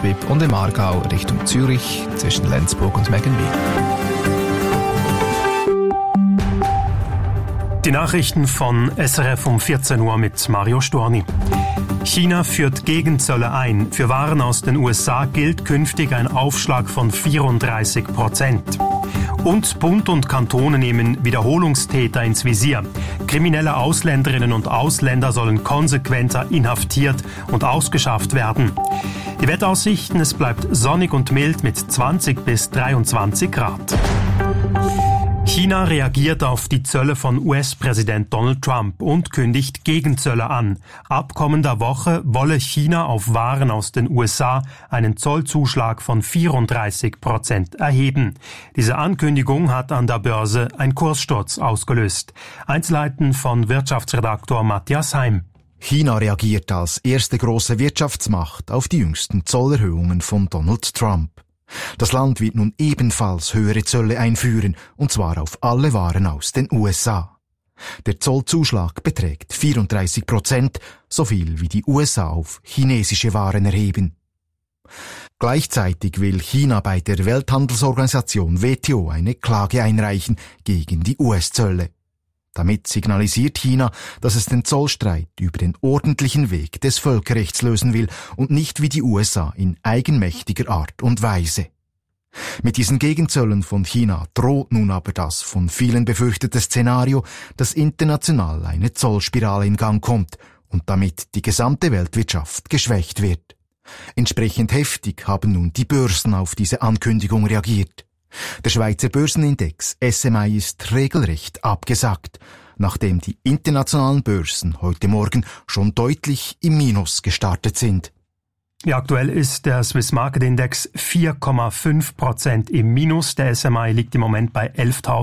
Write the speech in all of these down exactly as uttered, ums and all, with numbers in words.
Nordwip und im Aargau Richtung Zürich zwischen Lenzburg und Meggenwil. Die Nachrichten von S R F um vierzehn Uhr mit Mario Storni. China führt Gegenzölle ein. Für Waren aus den U S A gilt künftig ein Aufschlag von vierunddreißig Prozent. Und Bund und Kantone nehmen Wiederholungstäter ins Visier. Kriminelle Ausländerinnen und Ausländer sollen konsequenter inhaftiert und ausgeschafft werden. Die Wetteraussichten: Es bleibt sonnig und mild mit zwanzig bis dreiundzwanzig Grad. China reagiert auf die Zölle von U S-Präsident Donald Trump und kündigt Gegenzölle an. Ab kommender Woche wolle China auf Waren aus den U S A einen Zollzuschlag von vierunddreißig Prozent erheben. Diese Ankündigung hat an der Börse einen Kurssturz ausgelöst. Einzelheiten von Wirtschaftsredaktor Matthias Heim. China reagiert als erste große Wirtschaftsmacht auf die jüngsten Zollerhöhungen von Donald Trump. Das Land wird nun ebenfalls höhere Zölle einführen, und zwar auf alle Waren aus den U S A. Der Zollzuschlag beträgt vierunddreißig Prozent, so viel wie die U S A auf chinesische Waren erheben. Gleichzeitig will China bei der Welthandelsorganisation W T O eine Klage einreichen gegen die U S-Zölle. Damit signalisiert China, dass es den Zollstreit über den ordentlichen Weg des Völkerrechts lösen will und nicht wie die U S A in eigenmächtiger Art und Weise. Mit diesen Gegenzöllen von China droht nun aber das von vielen befürchtete Szenario, dass international eine Zollspirale in Gang kommt und damit die gesamte Weltwirtschaft geschwächt wird. Entsprechend heftig haben nun die Börsen auf diese Ankündigung reagiert. Der Schweizer Börsenindex S M I ist regelrecht abgesackt, nachdem die internationalen Börsen heute Morgen schon deutlich im Minus gestartet sind. Ja, aktuell ist der Swiss Market Index vier Komma fünf Prozent im Minus. Der S M I liegt im Moment bei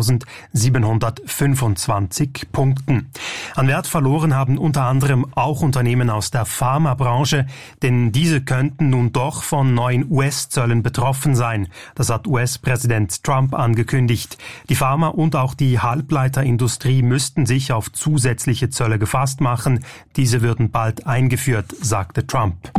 elftausendsiebenhundertfünfundzwanzig Punkten. An Wert verloren haben unter anderem auch Unternehmen aus der Pharmabranche, denn diese könnten nun doch von neuen U S-Zöllen betroffen sein. Das hat U S-Präsident Trump angekündigt. Die Pharma- und auch die Halbleiterindustrie müssten sich auf zusätzliche Zölle gefasst machen. Diese würden bald eingeführt, sagte Trump.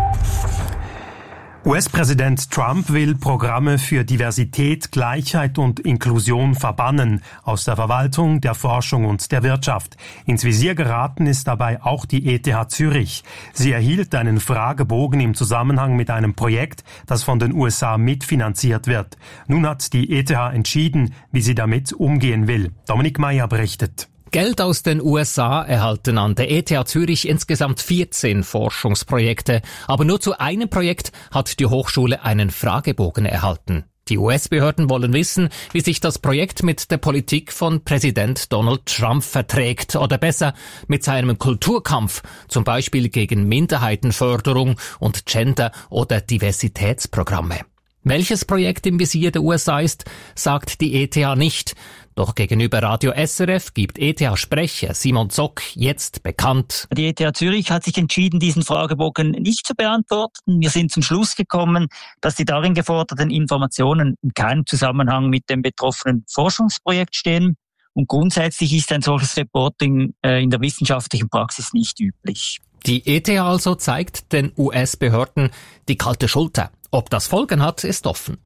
U S-Präsident Trump will Programme für Diversität, Gleichheit und Inklusion verbannen aus der Verwaltung, der Forschung und der Wirtschaft. Ins Visier geraten ist dabei auch die E T H Zürich. Sie erhielt einen Fragebogen im Zusammenhang mit einem Projekt, das von den U S A mitfinanziert wird. Nun hat die E T H entschieden, wie sie damit umgehen will. Dominik Meyer berichtet. Geld aus den U S A erhalten an der E T H Zürich insgesamt vierzehn Forschungsprojekte. Aber nur zu einem Projekt hat die Hochschule einen Fragebogen erhalten. Die U S-Behörden wollen wissen, wie sich das Projekt mit der Politik von Präsident Donald Trump verträgt oder besser mit seinem Kulturkampf, zum Beispiel gegen Minderheitenförderung und Gender- oder Diversitätsprogramme. Welches Projekt im Visier der U S A ist, sagt die E T H nicht. Doch gegenüber Radio S R F gibt E T H-Sprecher Simon Zock jetzt bekannt: Die E T H Zürich hat sich entschieden, diesen Fragebogen nicht zu beantworten. Wir sind zum Schluss gekommen, dass die darin geforderten Informationen in keinem Zusammenhang mit dem betroffenen Forschungsprojekt stehen. Und grundsätzlich ist ein solches Reporting äh, in der wissenschaftlichen Praxis nicht üblich. Die E T H also zeigt den U S-Behörden die kalte Schulter. Ob das Folgen hat, ist offen.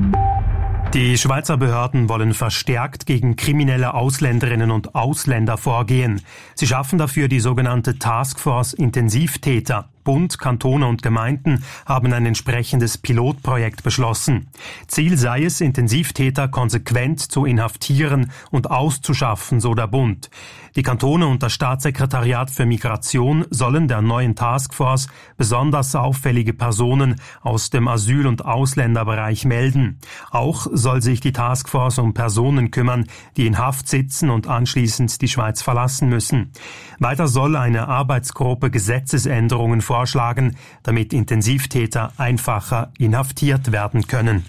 Die Schweizer Behörden wollen verstärkt gegen kriminelle Ausländerinnen und Ausländer vorgehen. Sie schaffen dafür die sogenannte Taskforce Intensivtäter. Bund, Kantone und Gemeinden haben ein entsprechendes Pilotprojekt beschlossen. Ziel sei es, Intensivtäter konsequent zu inhaftieren und auszuschaffen, so der Bund. Die Kantone und das Staatssekretariat für Migration sollen der neuen Taskforce besonders auffällige Personen aus dem Asyl- und Ausländerbereich melden. Auch soll sich die Taskforce um Personen kümmern, die in Haft sitzen und anschließend die Schweiz verlassen müssen. Weiter soll eine Arbeitsgruppe Gesetzesänderungen vorschlagen, damit Intensivtäter einfacher inhaftiert werden können.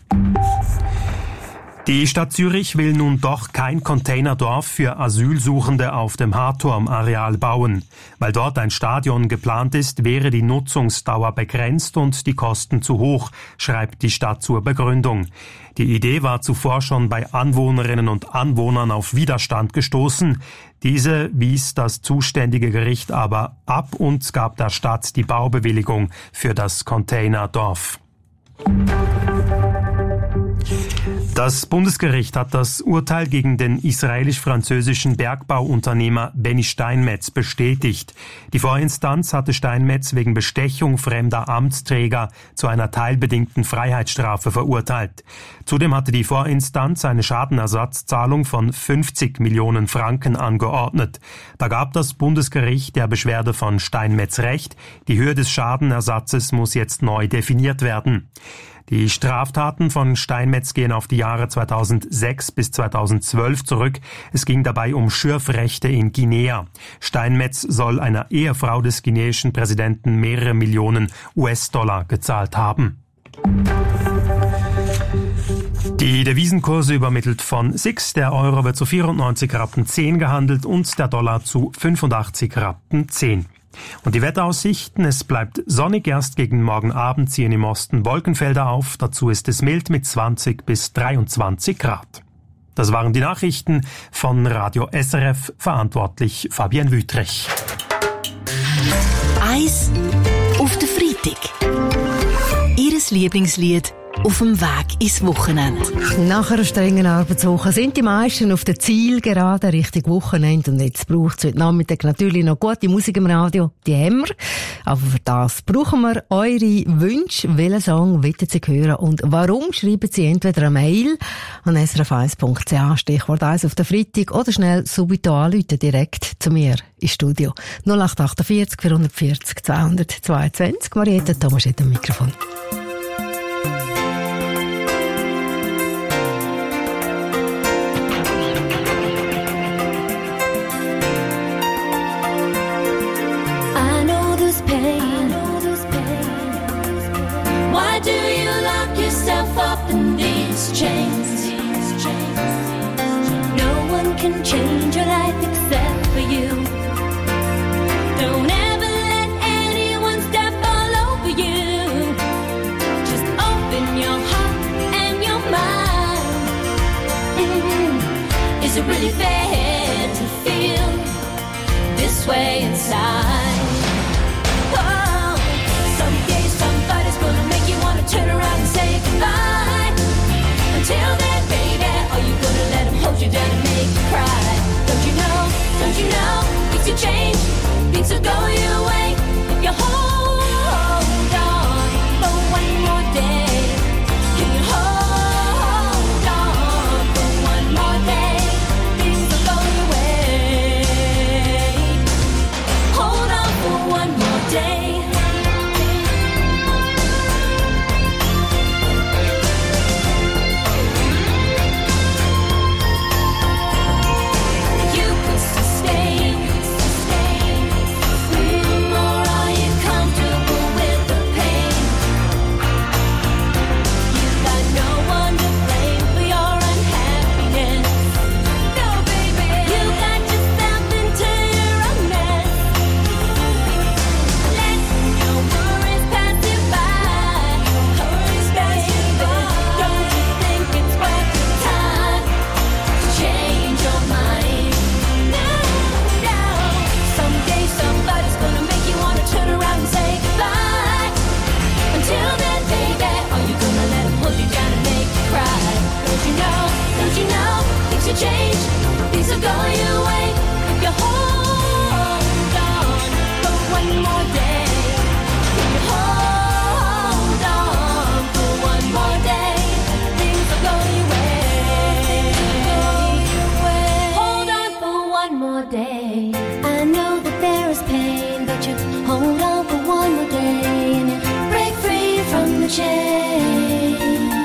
Die Stadt Zürich will nun doch kein Containerdorf für Asylsuchende auf dem Hardturm-Areal bauen. Weil dort ein Stadion geplant ist, wäre die Nutzungsdauer begrenzt und die Kosten zu hoch, schreibt die Stadt zur Begründung. Die Idee war zuvor schon bei Anwohnerinnen und Anwohnern auf Widerstand gestoßen. Diese wies das zuständige Gericht aber ab und gab der Stadt die Baubewilligung für das Containerdorf. Das Bundesgericht hat das Urteil gegen den israelisch-französischen Bergbauunternehmer Benny Steinmetz bestätigt. Die Vorinstanz hatte Steinmetz wegen Bestechung fremder Amtsträger zu einer teilbedingten Freiheitsstrafe verurteilt. Zudem hatte die Vorinstanz eine Schadenersatzzahlung von fünfzig Millionen Franken angeordnet. Da gab das Bundesgericht der Beschwerde von Steinmetz recht. Die Höhe des Schadenersatzes muss jetzt neu definiert werden. Die Straftaten von Steinmetz gehen auf die Jahre zweitausendsechs bis zweitausendzwölf zurück. Es ging dabei um Schürfrechte in Guinea. Steinmetz soll einer Ehefrau des guineischen Präsidenten mehrere Millionen U S-Dollar gezahlt haben. Die Devisenkurse übermittelt von S I X. Der Euro wird zu vierundneunzig Rappen zehn gehandelt und der Dollar zu fünfundachtzig Rappen zehn. Und die Wetteraussichten: Es bleibt sonnig, erst gegen morgen Abend ziehen im Osten Wolkenfelder auf, dazu ist es mild mit zwanzig bis dreiundzwanzig Grad. Das waren die Nachrichten von Radio S R F, verantwortlich Fabienne Wüthrich. Eis auf den Freitag. Ihres Lieblingslied auf dem Weg ins Wochenende. Nach einer strengen Arbeitswoche sind die meisten auf der Zielgerade Richtung Wochenende. Und jetzt braucht es heute Nachmittag natürlich noch gute Musik im Radio. Die haben wir. Aber für das brauchen wir eure Wünsche. Welchen Song wollt Sie hören? Und warum? Schreiben Sie entweder eine Mail an s r f eins punkt c h, Stichwort eins auf den Freitag, oder schnell subito anrufen, direkt zu mir ins Studio. null acht achtundvierzig vierhundertvierzig zweihundertzweiundzwanzig. Marietta Thomas hat am Mikrofon. Chains. No one can change your life except for you. Don't ever let anyone step all over you. Just open your heart and your mind. Mm-hmm. Is it really fair to feel this way inside? Oh, someday somebody's gonna make you wanna turn around and say goodbye. Until then, baby, are you gonna let him hold you down and make you cry? Don't you know, don't you know, things will change, things will go your way. If you hold on for one more day, can you hold on for one more day? Things will go your way. Hold on for one more day. Change, things will go your way if you hold on for one more day. If you hold on for one more day, things will go your way. Hold on for one more day. I know that there is pain, but you hold on for one more day and you break free from the chains.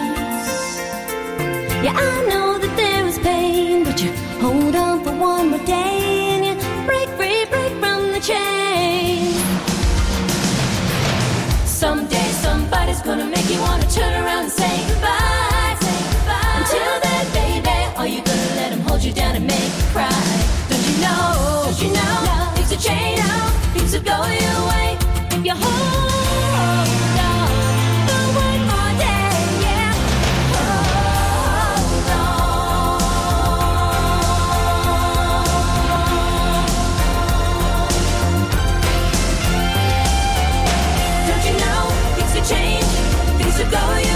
Yeah, I know that there is pain, but you hold on for one more day and you break free, break from the chain. Someday somebody's gonna make you wanna turn around and say goodbye, say goodbye. Until then, baby, are you gonna let him hold you down and make you cry? Don't you know, don't you know, things will change, things will go your way if you hold on for one more day, yeah. Hold on. Don't you know, things will change, things will go your way.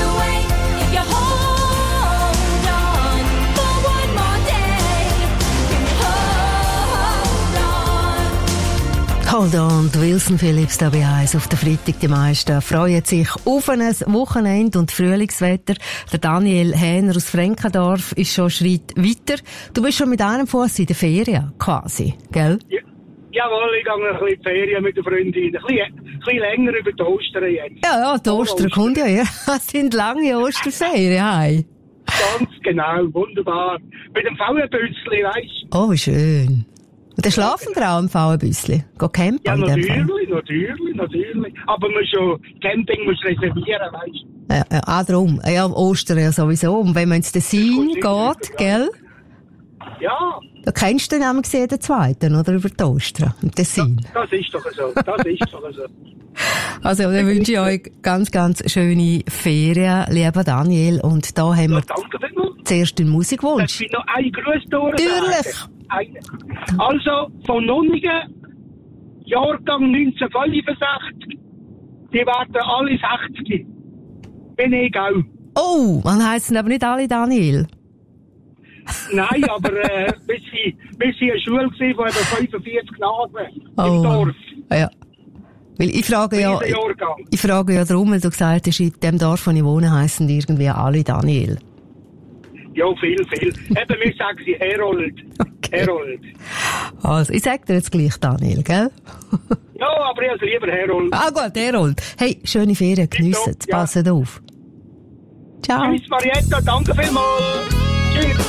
Ronaldo und Wilson Phillips da bei eins auf der Freitag. Die meisten freuen sich auf ein Wochenende und Frühlingswetter. Der Daniel Hähner aus Frankendorf ist schon einen Schritt weiter. Du bist schon mit einem Fuß in der Ferien, quasi, gell? Ja, jawohl, ich gehe ein bisschen in die Ferien mit der Freundin. Ein bisschen, ein bisschen länger über die Ostern jetzt. Ja, ja, die Ostern kommt ja. ja. Das sind lange Osterferien, hey. Ganz genau, wunderbar. Mit dem V W-Bützli, weißt du? Oh, schön. Und dann schlafen wir auch im V W-Büssli? Gehen campen? Ja, in dem natürlich, Fall? natürlich, natürlich. Aber man schon, Camping muss reservieren, weißt du? Ja, ja, auch darum. Ja, Ostern ja sowieso. Und wenn man ins Tessin geht, ja. gell? Ja. Da kennst du dann nämlich den zweiten, oder? Über die Ostern, im Tessin. Das, das ist doch so, das ist doch so. Also, dann wünsche ich euch ganz, ganz schöne Ferien, lieber Daniel. Und da haben wir Ja, danke vielmals. zuerst den Darf Musikwunsch. ich noch einen Gruß durchsagen? Natürlich. Einen. Also, von Nunningen, Jahrgang neunzehnhundertfünfundsechzig, die werden alle sechzig. Bin ich auch. Oh, man heissen aber nicht alle Daniel. Nein, aber äh, wir sind wir sind eine Schule gewesen von etwa fünfundvierzig Knaben Oh. im Dorf. Ja. Weil ich frage ja, Riesen Jahrgang. ich frage ja darum, weil du gesagt hast, in dem Dorf, wo ich wohne, heissen irgendwie alle Daniel. Ja, viel, viel. Eben, wir sagen sie Herold. Okay. Herold. Also, ich sag dir jetzt gleich Daniel, gell? Ja, aber ich also lieber Herold. Ah gut, Herold. Hey, schöne Ferien, geniessen, Tipptopp, ja. passet auf. Ciao. Tschüss, Marietta, danke vielmals. Tschüss.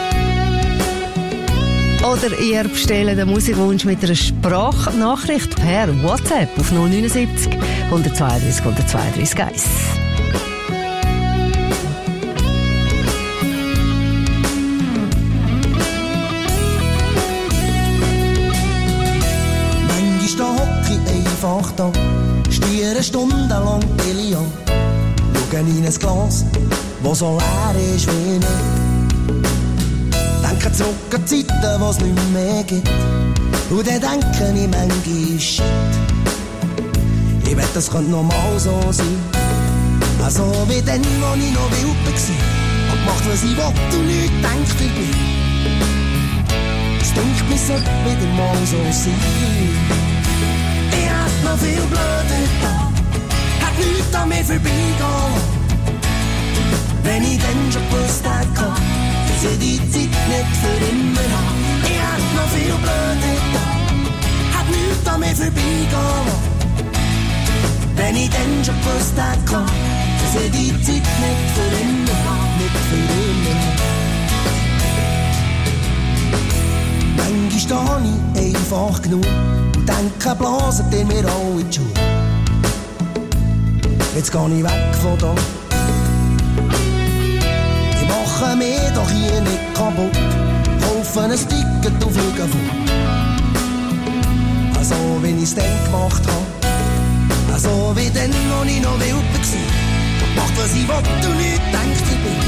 Oder ihr bestellt den Musikwunsch mit einer Sprachnachricht per WhatsApp auf null neun sieben null zwei drei null zwei drei eins. Manchmal hocke ich einfach da, stiere stundenlang Billion, schaue in ein Glas, das so leer ist wie ich. Denke zurück an Zeiten, wo es nicht mehr gibt. Und dann denke ich manchmal, shit, ich wette, das könnte noch mal so sein. Also wie dann, wo ich noch wild war und gemacht, was ich will und nichts denkt wie bin. Es denkt mir, sollte wieder mal so sein. Ich hätte noch viel blöder da, hätte nichts an mir vorbeigehen. Wenn ich dann schon gewusst hätte, dass ich die Zeit nicht für immer habe. Ich hätte noch viel blöder da, hätte nichts an mir vorbeigehen. Wenn ich dann schon gewusst hätte, dass ich die Zeit nicht für immer habe, nicht für immer. Manchmal stehe ich einfach genug und denke, blasen ihr mir alle in die Schuhe. Jetzt geh ich weg von da. Ich mache mich doch hier nicht kaputt, kaufe ein Ticket und fliege fort. Also wie ich's dann gemacht habe, also wie dann, wo ich noch wild war, macht was ich will und nicht denkt ich bin.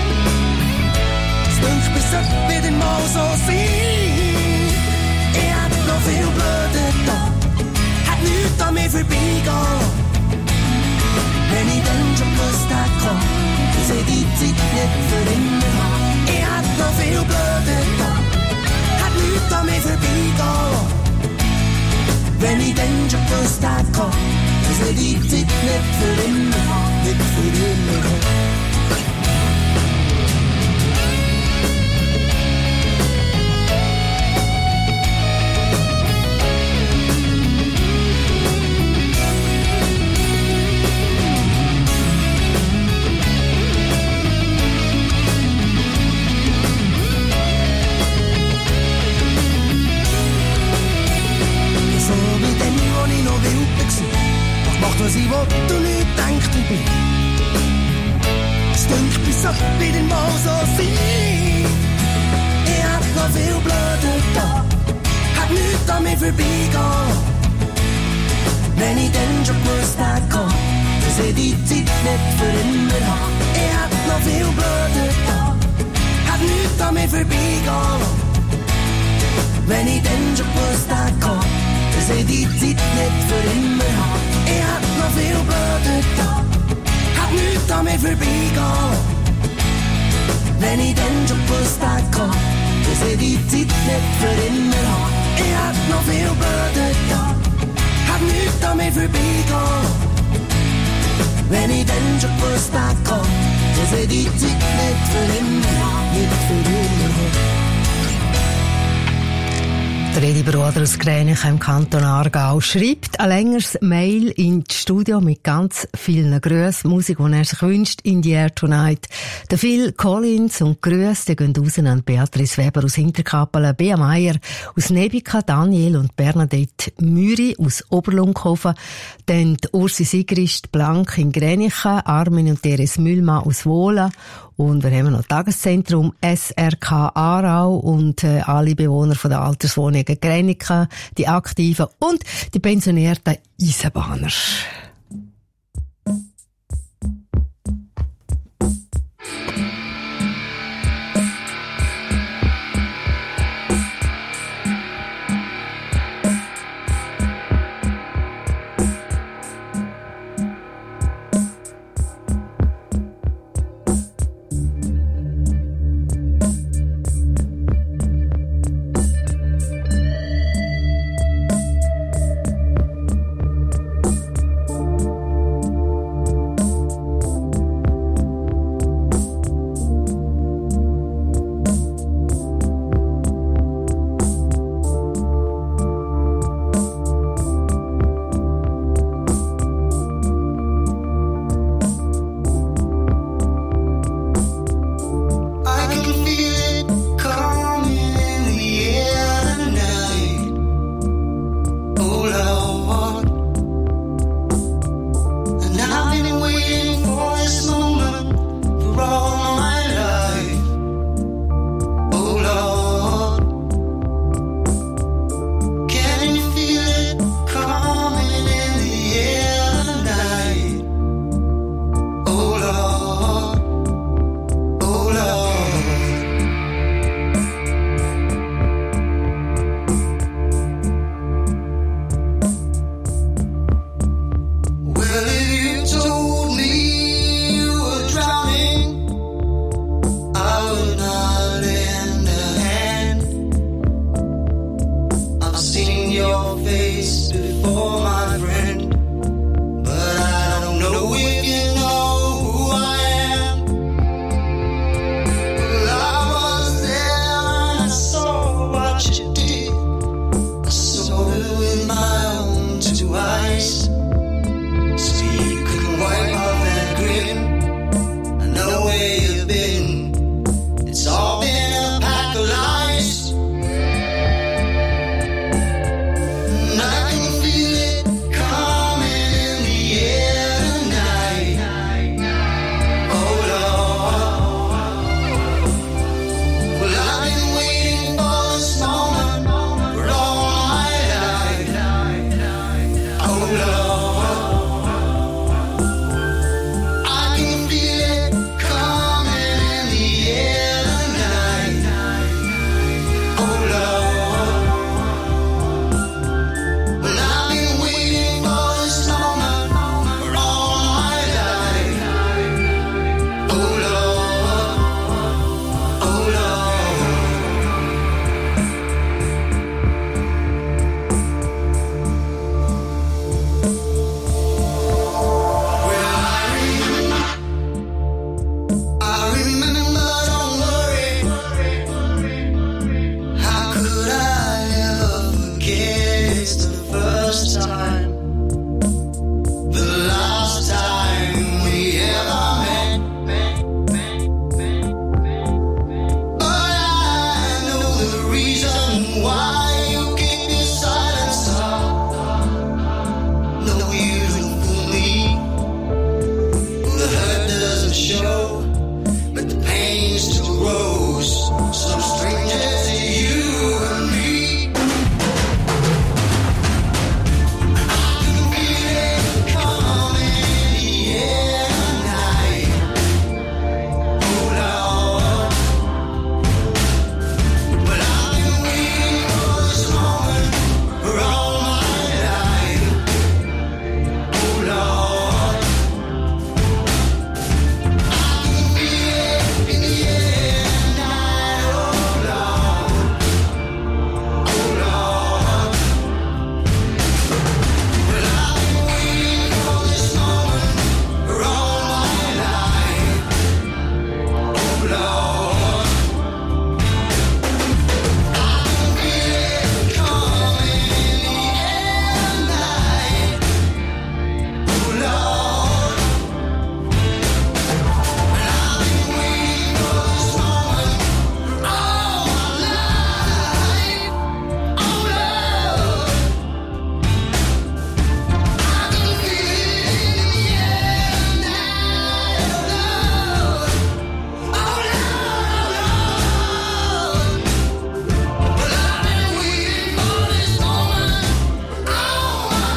Es denkt mir, sollte wieder mal so sein. Ich hätte noch viel blöder da, hätte nichts an mir vorbeigehen. Wenn ich dann schon gewusst hätte, dass ich die Zeit nicht für immer habe. Ich hätte noch viel blöder da, hätte nichts an mir vorbeigehen. Wenn ich dann schon gewusst hätte, dass ich die Zeit nicht für immer habe, nicht für immer habe. Was ich will und nicht denkt ich bin. Es denkt mir, sollte wieder mal so sein. Ich hätte noch viel blöder da, hätte nichts an mir vorbeigehen. Wenn ich dann schon gewusst hätte, dass ich die Zeit nicht für immer habe. Ich hätte noch viel blöder da, hätte nichts an mir vorbeigehen. Wenn ich dann schon gewusst hätte, dass ich die Zeit nicht für immer habe. Ich hätte noch viel blöder da, hätte nichts an mir vorbeigehen. Wenn ich dann schon gewusst hätte, dass ich die Zeit nicht für immer habe. Ich hätte noch viel blöder da, hab nichts an mir vorbeigehen. Wenn ich dann schon gewusst hätte, dass ich die Zeit nicht für immer, nicht für immer habe. Der Edi Bruder aus Gränichen im Kanton Aargau schreibt ein längeres Mail in das Studio mit ganz vielen Grüßen, Musik, die er sich wünscht, in the Air Tonight. Der Phil Collins und Grüße, die gehen raus an Beatrice Weber aus Hinterkappelen, Bea Meier aus Nebika, Daniel und Bernadette Müri aus Oberlunkhofen, dann die Ursi Sigrist Blank in Gränichen, Armin und Teres Mühlmann aus Wohlen. Und wir haben noch Tageszentrum S R K Aarau und äh, alle Bewohner von der Alterswohnungen Gränichen, die Aktiven und die pensionierten Eisenbahner.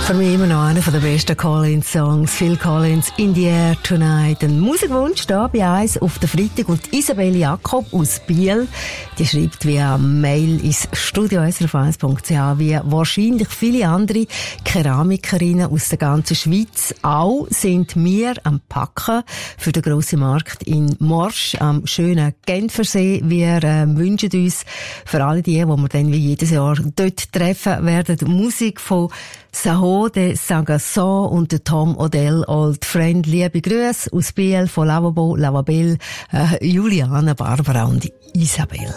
Für mich immer noch einer der besten Collins-Songs. Phil Collins, In the Air Tonight. Ein Musikwunsch da bei uns auf der Freitag. Und Isabelle Jakob aus Biel, die schreibt via Mail ins Studio s r f eins punkt c h, wie wahrscheinlich viele andere Keramikerinnen aus der ganzen Schweiz auch, sind wir am Packen für den grossen Markt in Morsch am schönen Genfersee. Wir äh, wünschen uns für alle die, die wir dann wie jedes Jahr dort treffen werden, Musik von Saho de Sagasson und der Tom Odell, Old Friend. Liebe Grüße aus Biel von Lavabo, Lavabel, äh, Juliane, Barbara und Isabel.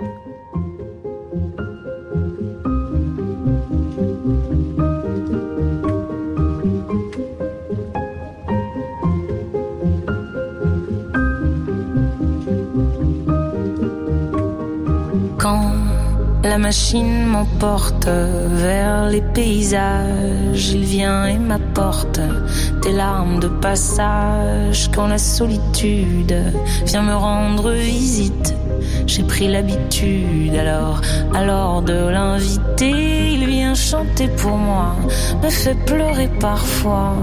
Quand la machine m'emporte vers les paysages, il vient et m'apporte des larmes de passage. Quand la solitude vient me rendre visite, j'ai pris l'habitude alors, alors de l'inviter. Il vient chanter pour moi, me fait pleurer parfois.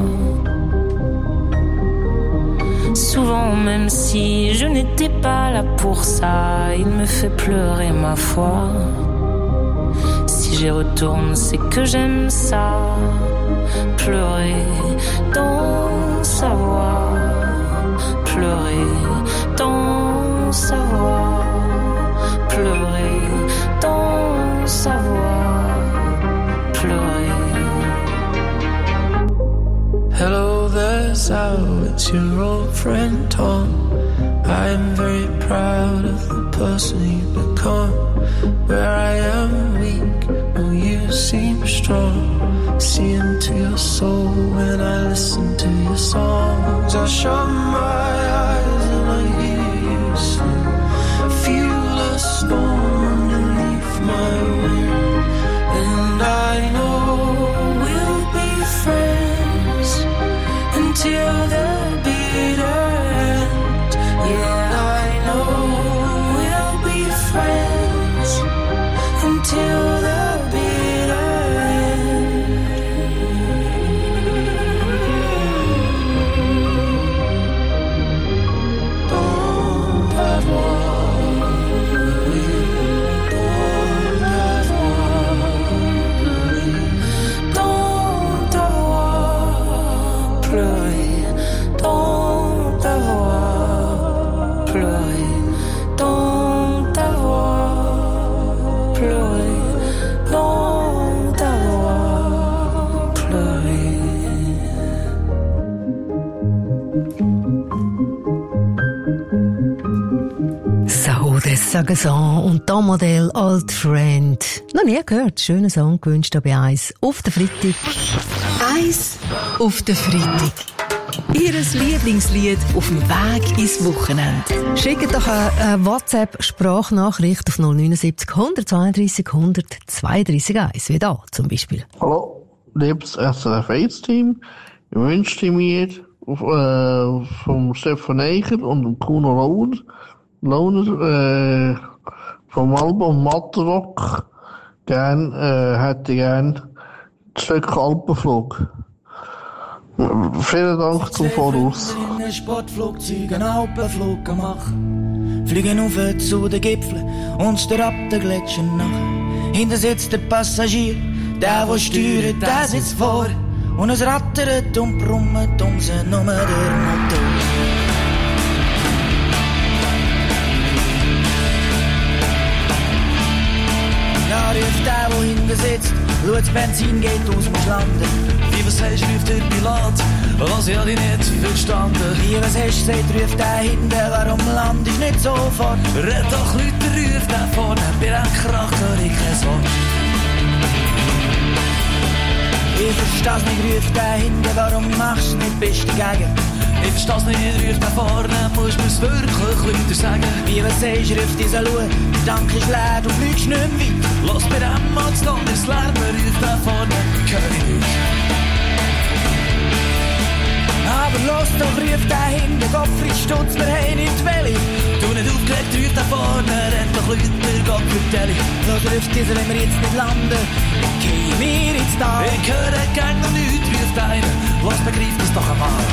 Souvent, même si je n'étais pas là pour ça, il me fait pleurer ma foi. Si j'y retourne, c'est que j'aime ça. Pleurer dans sa voix, pleurer dans sa voix, pleurer dans sa voix, pleurer. Hello there, Sal, it's your old friend Tom. I'm very proud of the person you've become. Where I am weak, oh you seem strong. See into your soul when I listen to your songs. I shut my eyes and I hear you sing. I feel a storm underneath my wing, and I know we'll be friends until the bitter end. Yeah, I know we'll be friends until the bitter end. Don't avoir, don't avoir, don't avoir pleuré, don't avoir pleuré, don't avoir pleuré, don't avoir pleuré. Saho de Sagasson und Tom Odell, Old Friend. Noch nie gehört. Schöner Song gewünscht bei eins auf der Freitag. Eins auf der Freitag. Ihres Lieblingslied auf dem Weg ins Wochenende. Schickt doch eine WhatsApp-Sprachnachricht auf null neun sieben null eins zwei drei null eins zwei drei eins, wie da zum Beispiel. Hallo, liebes S R F eins-Team. Ich wünschte mir auf, äh, vom Stefan Eicher und dem Kuno Launer, Launer äh, vom Album Matterrock gern, äh, hätte gern das Stück Alpenflug. Vielen Dank zum Voraus. Ein Sportflugzeug, einen Alpenflug gemacht. Fliegen auf zu den Gipfeln und der ab den Gletscher nach. Hinten sitzt der Passagier, der, der steuert, der sitzt vor. Und es rattert und brummt um sie nur der Motor. Da ruft der, der hinten sitzt, schau, das Benzin geht aus dem Schlanden. Wie was hast, ruft der Pilot, was ich dich nicht verstanden. Wie was hast, sagt, ruft der hinten, warum land ich nicht sofort? Red doch Leute, ruft der vorne, bei einem Krach hör ich kein Wort. Ich versteh's nicht, ruft der hinten, warum machst du nicht, bist du dagegen? Ich versteh's nicht, ruft der vorne, musst mir's wirklich Leute sagen. Wie was sagst, ruft dieser Luh, der Dank ist leer, du fliegst nicht mehr weit. Lass mir dem mal zu lang, das Lärm, ruft der vorne, hör ich nicht. Aber los doch, ruft der hinten, Gottfried Stutz, wir haben nicht Welle. Du nicht aufgelegt, ruft der vorne, rennt doch Leute, Gottfried Vertelle ich, was ruft dieser, wenn wir jetzt nicht landen? Gehen wir ins Tal. Ich höre gern noch nichts, ruft einer. Was begreift das doch einmal?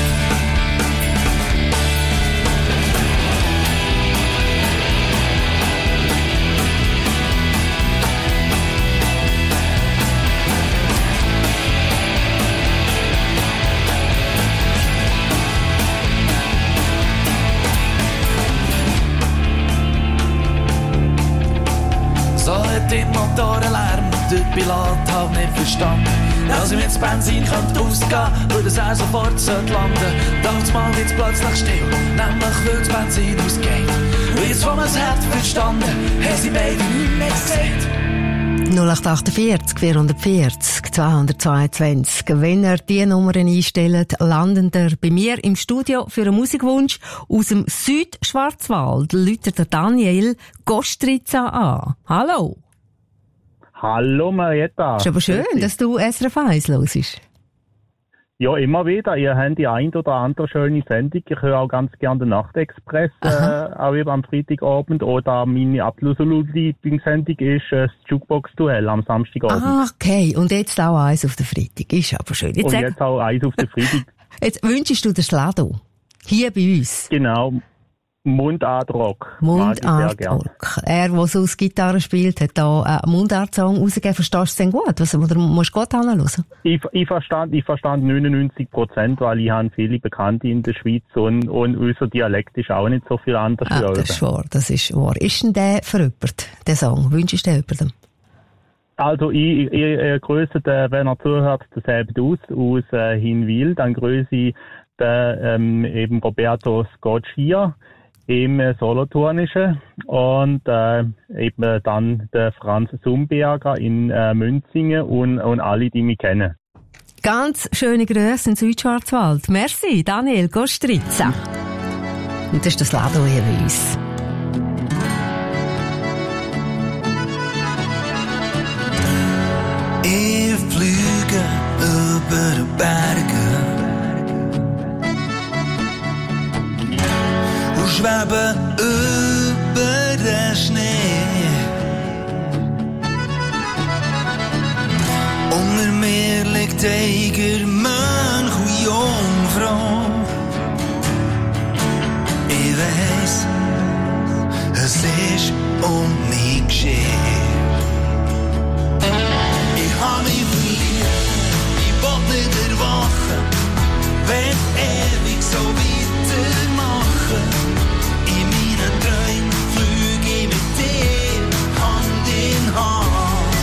So hat den Motorenlärm der Pilot halt nicht verstanden. Dass ihm jetzt Benzin könnte ausgehen, würde es auch sofort landen. Doch mal wird's plötzlich still, nämlich weil das Benzin ausgeht. Und jetzt, wo man's hat verstanden, haben sie beide nicht mehr gesehen. null acht acht vier vier vier null zwei zwei zwei. Wenn ihr diese Nummern einstellt, landet ihr bei mir im Studio für einen Musikwunsch aus dem Südschwarzwald. Läutet der Daniel Gostritza an. Hallo. Hallo Marietta. Ist aber schön, dass du S R F eins hörst. Ja, immer wieder. Ihr habt die ein oder andere schöne Sendung. Ich höre auch ganz gerne den Nachtexpress, äh, auch eben am Freitagabend. Oder meine absolute Lieblingssendung ist äh, das Jukebox-Duell am Samstagabend. Ah, okay. Und jetzt auch eins auf den Freitag. Ist aber schön. Jetzt Und sag... jetzt auch eins auf den Freitag. Jetzt wünschst du den Slado. Hier bei uns. Genau. Mundart-Rock. Mundart-Rock. Er, der sonst Gitarre spielt, hat da einen Mundart-Song rausgegeben. Verstehst du den gut? Was, oder musst du gut anhören? Ich, ich verstand, ich verstand neunundneunzig Prozent, weil ich habe viele Bekannte in der Schweiz und, und unser Dialekt ist auch nicht so viel anders. Ah, das ist wahr, das ist wahr. Ist denn der für jemanden, der Song? Wünschst du den jemandem? Also, ich, ich, ich grüße den, wenn er zuhört, denselben aus, aus äh, Hinwil. Dann grüße ich den, ähm, eben Roberto Scoccia im äh, Solothurnischen und äh, eben dann der Franz Sumberger in äh, Münzingen und, und alle, die mich kennen. Ganz schöne Grüße in Südschwarzwald. Merci, Daniel Gostritza. Und das ist das Lado hier bei uns. Ich fliege über die Berge und schwebe über den Schnee. Unter mir liegt Tiger, Mönch und Jungfrau. Ich weiss, es ist um mich geschehen. Ich hab mich verliebt, ich will nicht erwachen, will ewig so weitermachen. In meinen Träumen flüge ich mit dir Hand in Hand.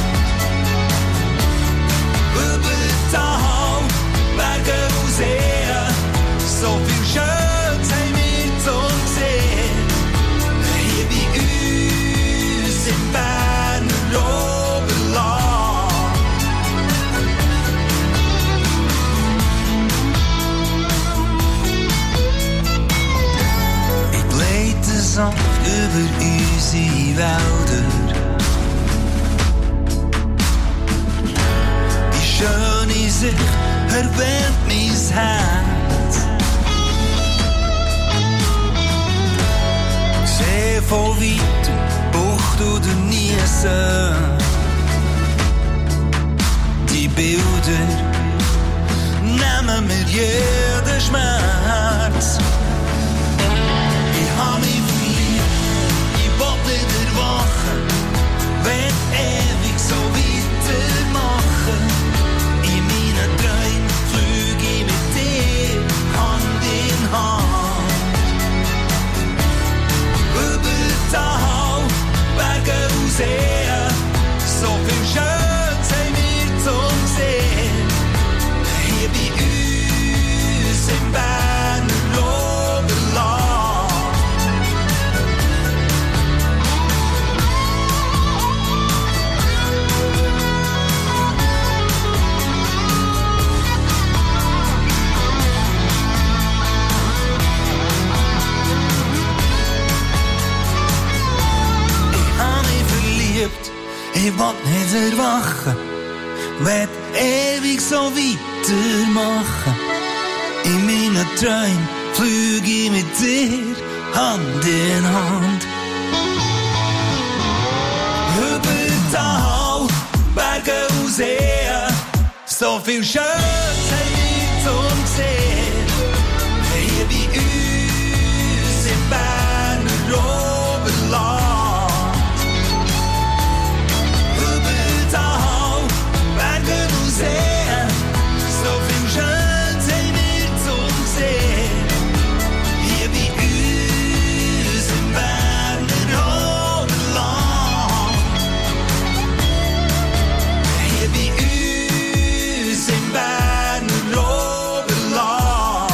Über Tal, Berge und Seen, so viel Schönes haben wir zum sehen. Hier bei uns im Berner Oberland. Sanft über unsere Wälder. Die schöne Sicht erwärmt mein Herz. Seh von weitem Bucht oder Niesen. Die Bilder nehmen mir jeden Schmerz. Ich hab mich nicht erwachen, will ewig so weitermachen. In meinen Träumen flüge ich mit dir Hand in Hand. Über Tal, Berge und Seen, so viel Schönes haben wir zum sehen. Hier bei uns im Berner Oberland. Ich will nicht erwachen, will ewig so weitermachen. In meinen Träumen flüge ich mit dir Hand in Hand. viel Schönes haben wir zum sehen. Hier bei uns im Berner Oberland. Über Tal, Berge und Seen, so viel Schönes haben wir zum sehen. Hier bei uns im Berner Oberland. Hier bei uns im Berner Oberland.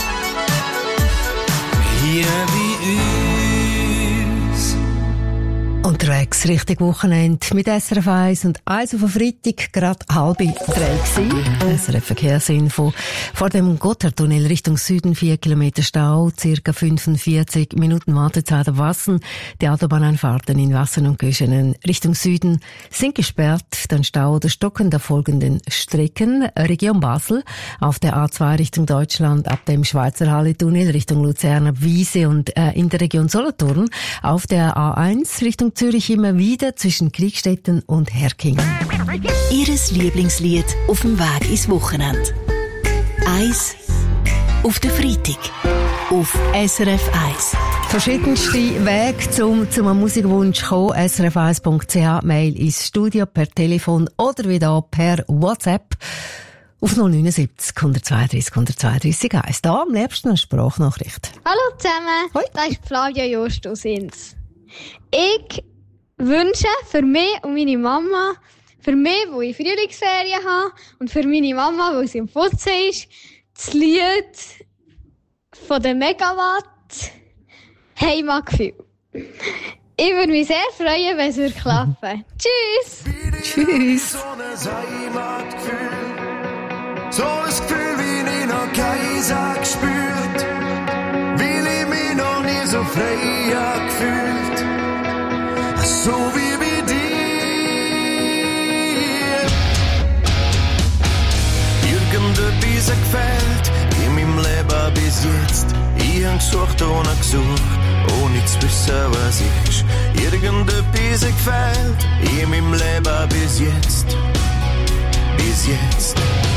Hier bei uns. Unterwegs Richtung Wochenende mit S R F eins und eins auf den Freitag, gerade halb drei gewesen. S R F Verkehrsinfo. Vor dem Gotthardtunnel Richtung Süden vier Kilometer Stau, circa fünfundvierzig Minuten Wartezeit auf Wassen. Die Autobahnanfahrten in Wassen und Göschenen Richtung Süden sind gesperrt. Dann Stau oder Stocken der folgenden Strecken. Region Basel auf der A zwei Richtung Deutschland ab dem Schweizer Halle-Tunnel Richtung Luzern ab Wiese und äh, in der Region Solothurn auf der A eins Richtung Zürich immer wieder zwischen Kriegstetten und Herkingen. Ihres Lieblingslied auf dem Weg ins Wochenende. Eins auf den Freitag. Auf S R F eins. Verschiedenste Wege zum, zum Musikwunsch kommen. S R F eins Punkt C H, Mail ins Studio, per Telefon oder wieder per WhatsApp auf null neun sieben null eins zwei drei eins zwei drei eins. Da am liebsten eine Sprachnachricht. Hallo zusammen, Hoi. Das ist Flavia Jost aus Inns. Ich wünsche für mich und meine Mama, für mich, wo ich Frühlingsferien habe, und für meine Mama, wo sie im Putzen ist, das Lied von den Megawatt Heimatgefühl. Ich würde mich sehr freuen, wenn es würde klappen. Tschüss! Tschüss! So ein Heimatgefühl, so ein Gefühl, wie ich noch keiner gespürt, weil ich mich noch nie so frei habe gefühlt, so wie bei dir. Irgendetwas gefällt in meinem Leben bis jetzt. Ich hab gesucht ohne gesucht, ohne zu wissen, was ist. Irgendetwas gefällt in meinem Leben bis jetzt. Bis jetzt.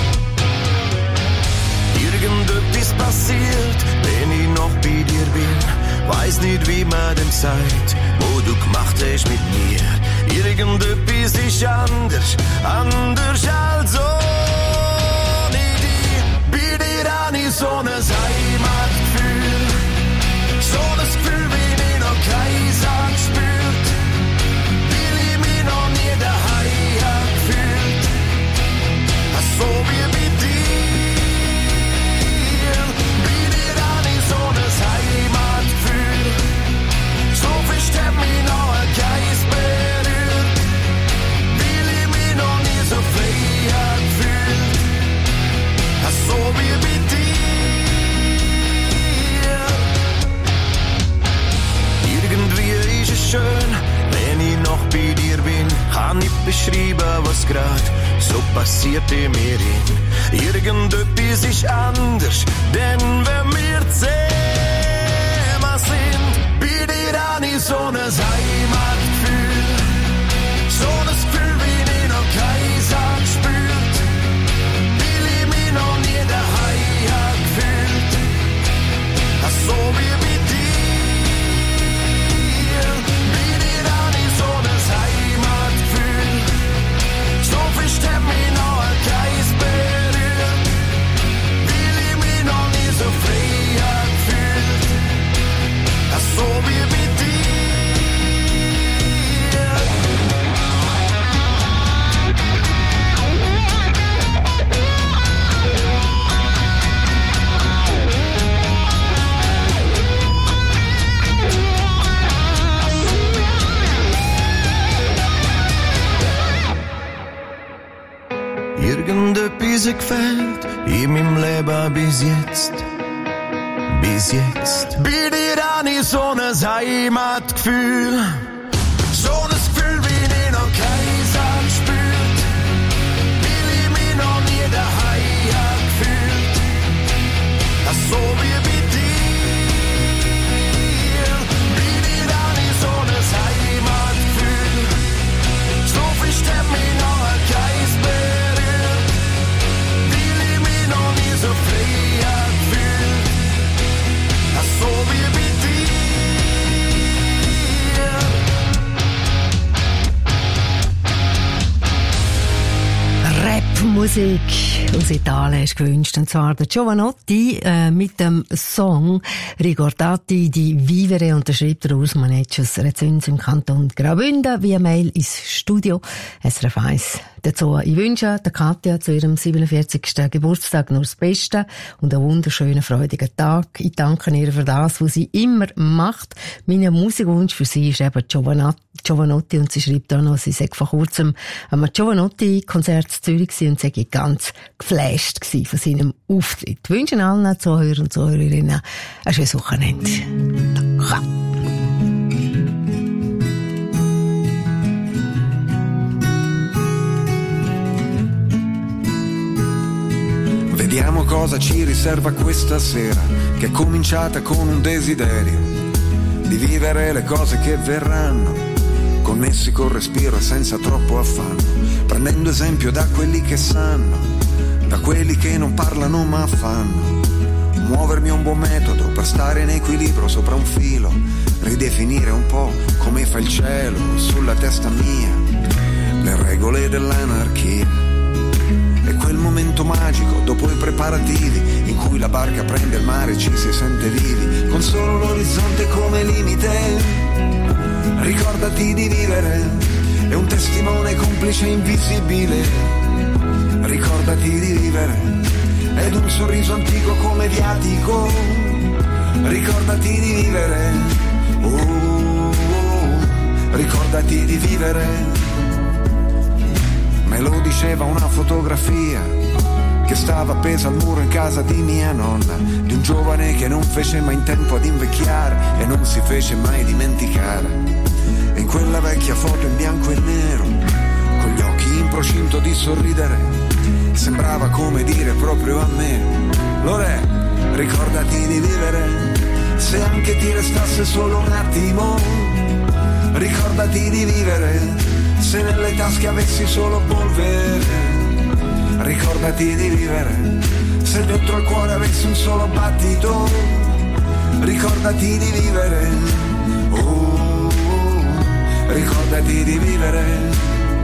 Irgendetwas passiert, wenn ich noch bei dir bin. Weiß nicht, wie man dem sagt, wo du gemacht hast mit mir. Irgendetwas ist anders, anders als ohne dich. Bei dir habe ich so ein Heimatgefühl, so ein Gefühl, wie ich noch keiner gespürt, weil ich mich noch nie daheim habe gefühlt, so wie bei dir. Bei dir habe ich so ein Heimatgefühl, so viel Stimmt mich noch ein Geist berührt, weil ich mich noch nie so frei habe gefühlt, so wie bei dir. Irgendwie ist es schön, wenn ich noch bei dir bin, kann nicht beschreiben, was grad so passiert in mir hin. Irgendetwas ist anders, denn wenn wir zusammen sind, bei dir habe ich so ein Heimatgefühl, so ein Gefühl, wie ich noch keiner gespürt, weil ich mich noch nie daheim habe gefühlt, so wie bei dir. Bei dir habe ich so ein Heimatgefühl, so viel Stimmt mich noch ein Geist berührt, weil ich mich noch nie so frei habe gefühlt, so wie bei dir. Irgendetwas gefällt in meinem Leben bis jetzt, bis jetzt. Bei dir habe ich so ein Heimatgefühl, so ein Gefühl, wie ich noch keiner gespürt, weil ich mich noch nie daheim habe gefühlt, so wie bei dir. Bei dir habe ich so ein Heimatgefühl, so viel Stimmt mich noch ein Geist berührt, Musik aus Italien ist gewünscht, und zwar der Giovanotti äh, mit dem Song Ricordati di Vivere, und der schreibt der Urs Manetschus, Rezüns im Kanton Graubünden, via Mail ins Studio S R F eins. Dazu, ich wünsche der Katja zu ihrem siebenundvierzigsten Geburtstag nur das Beste und einen wunderschönen, freudigen Tag. Ich danke ihr für das, was sie immer macht. Mein Musikwunsch für sie ist eben Giovanotti, und sie schreibt auch noch, sie sei vor kurzem am Giovanotti-Konzert in Zürich gewesen und sei ganz geflasht gewesen von seinem Auftritt. Ich wünsche allen Zuhörern und Zuhörerinnen ein schönes Wochenende. Danke. Vediamo cosa ci riserva questa sera, che è cominciata con un desiderio di vivere le cose che verranno, connessi col respiro e senza troppo affanno, prendendo esempio da quelli che sanno, da quelli che non parlano ma fanno. Muovermi è un buon metodo per stare in equilibrio sopra un filo, ridefinire un po' come fa il cielo sulla testa mia, le regole dell'anarchia. È quel momento magico dopo i preparativi in cui la barca prende il mare e ci si sente vivi, con solo l'orizzonte come limite. Ricordati di vivere, è un testimone complice invisibile. Ricordati di vivere, ed un sorriso antico come viatico. Ricordati di vivere, uh, uh, ricordati di vivere. Me lo diceva una fotografia che stava appesa al muro in casa di mia nonna, di un giovane che non fece mai in tempo ad invecchiare e non si fece mai dimenticare. E in quella vecchia foto in bianco e nero, con gli occhi in procinto di sorridere, sembrava come dire proprio a me: Lore, ricordati di vivere, se anche ti restasse solo un attimo. Ricordati di vivere, se nelle tasche avessi solo polvere. Ricordati di vivere, se dentro al cuore avessi un solo battito. Ricordati di vivere, oh, ricordati di vivere.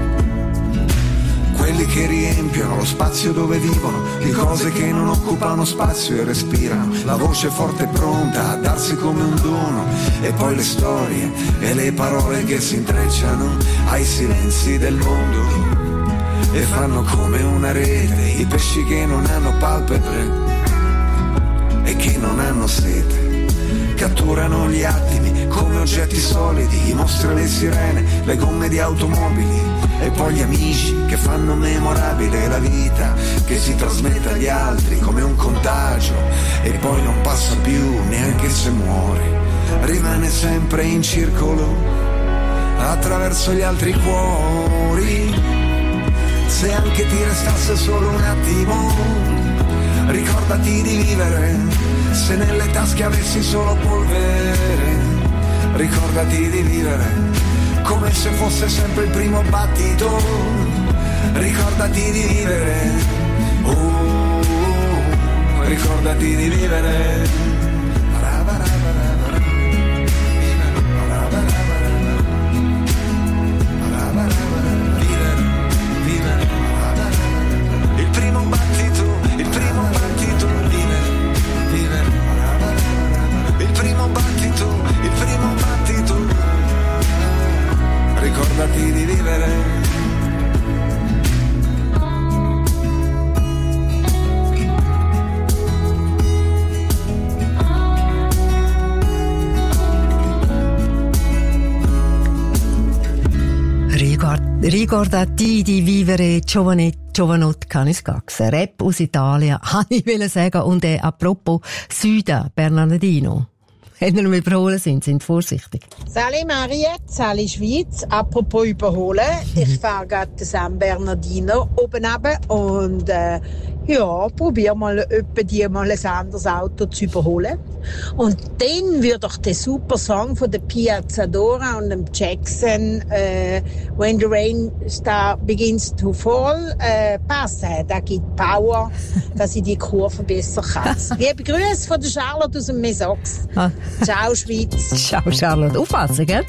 Quelli che riempiono lo spazio dove vivono, di cose che non occupano spazio e respirano, la voce forte e pronta a darsi come un dono, e poi le storie e le parole che si intrecciano ai silenzi del mondo e fanno come una rete, i pesci che non hanno palpebre e che non hanno sete, catturano gli attimi come oggetti solidi, i mostri e le sirene, le gomme di automobili, e poi gli amici che fanno memorabile la vita che si trasmette agli altri come un contagio, e poi non passa più neanche se muore, rimane sempre in circolo attraverso gli altri cuori. Se anche ti restasse solo un attimo, ricordati di vivere, se nelle tasche avessi solo polvere. Ricordati di vivere come se fosse sempre il primo battito. Ricordati di vivere, oh, ricordati di vivere. Il primo battito, il primo battito, vivere, vivere. Il primo battito, il primo battito. Ricordati di vivere. Ricordati di vivere, Giovanotti, Giovanotti kann ich sagen. Rap aus Italien, kann ich sagen. Und äh, apropos Süden, Bernardino. Wenn wir überholen sind, sind vorsichtig. Sali Mariette, Sali Schweiz. Apropos überholen, ich fahre gerade San Bernardino oben runter und äh, ja, probiere mal etwa die mal ein anderes Auto zu überholen. Und dann wird doch der super Song von der Piazzadora und dem Jackson, äh, When the Rain Star Begins to Fall, äh, passen. Da gibt Power, dass ich die Kurve besser kann. Liebe Grüße von der Charlotte aus dem Mesox. Ah. Ciao Schweiz. Ciao Charlotte. Aufpassen, gell?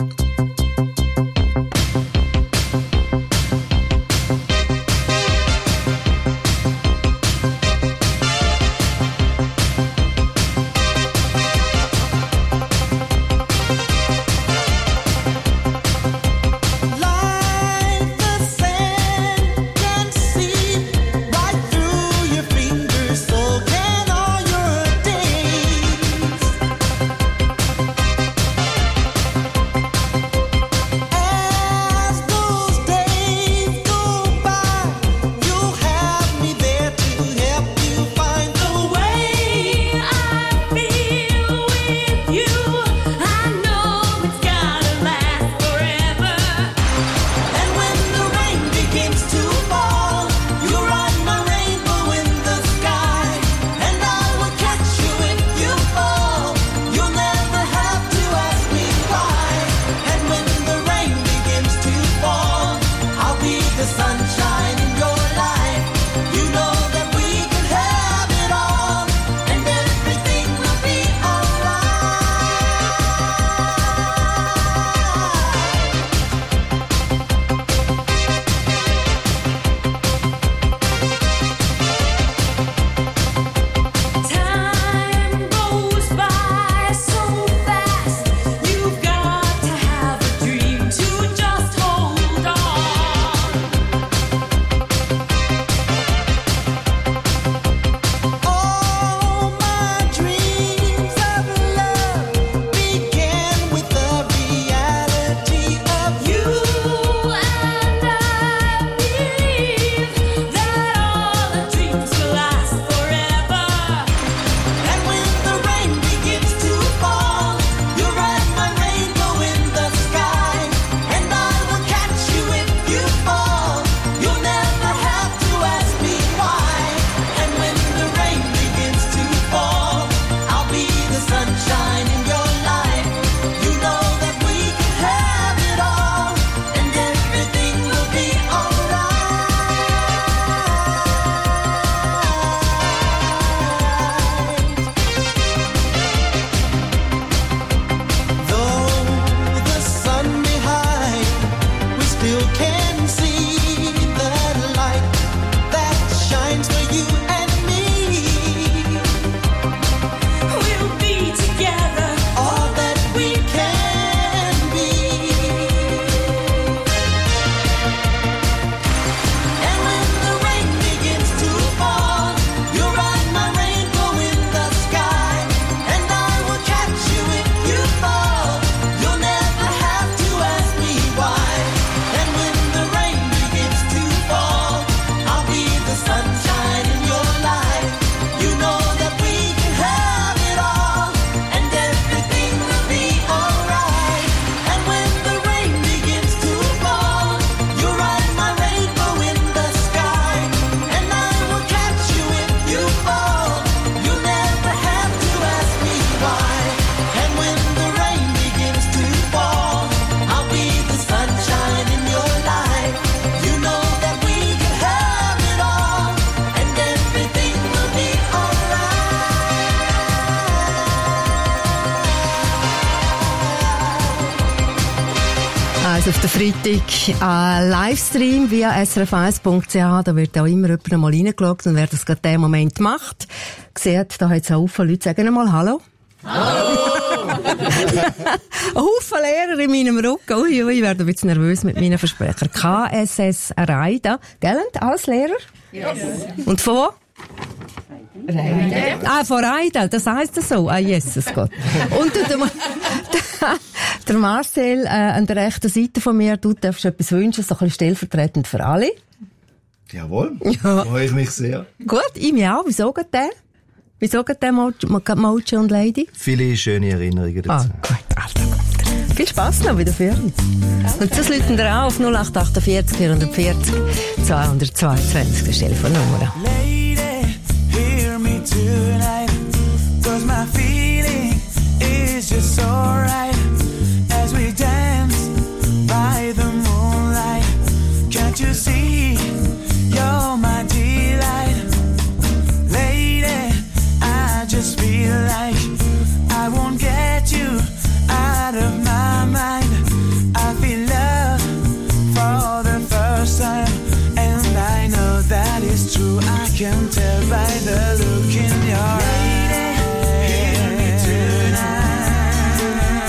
eins auf den Freitag. Ein Livestream via s r f eins punkt c h. Da wird auch immer jemand mal reingeschaut. Und wer das gerade in dem Moment macht, sieht, da hat es einen Haufen Leute. Sagen mal Hallo. Hallo! Ein Haufen Lehrer in meinem Rücken. Ui, ui, ich werde ein bisschen nervös mit meinen Versprechern. K S S Reida. Gell? Als Lehrer? Yes. Und von wo? Reida. Ah, von Reida, das heisst das so. Ah, Jesus Gott. Und der, der, der Marcel, äh, an der rechten Seite von mir, du darfst etwas wünschen, so ein bisschen stellvertretend für alle. Jawohl. Ja. Freue ich mich sehr. Gut, ich mich auch. Wieso geht der? Wieso geht der Mochi und Lady? Viele schöne Erinnerungen dazu. Ah, gut. Alter. Viel Spass noch wieder für uns. Und das läuten wir auch auf null acht achtundvierzig vierhundertvierzig zweihundertzweiundzwanzig, das ist die Telefonnummer. Hear me tonight, 'cause my feeling is just alright as we dance by the moonlight. Can't you see you're my delight, lady? I just feel like I won't get you out of my mind. I feel love for the first time, and I know that is true. I can tell by the look in your eyes. Hear me tonight,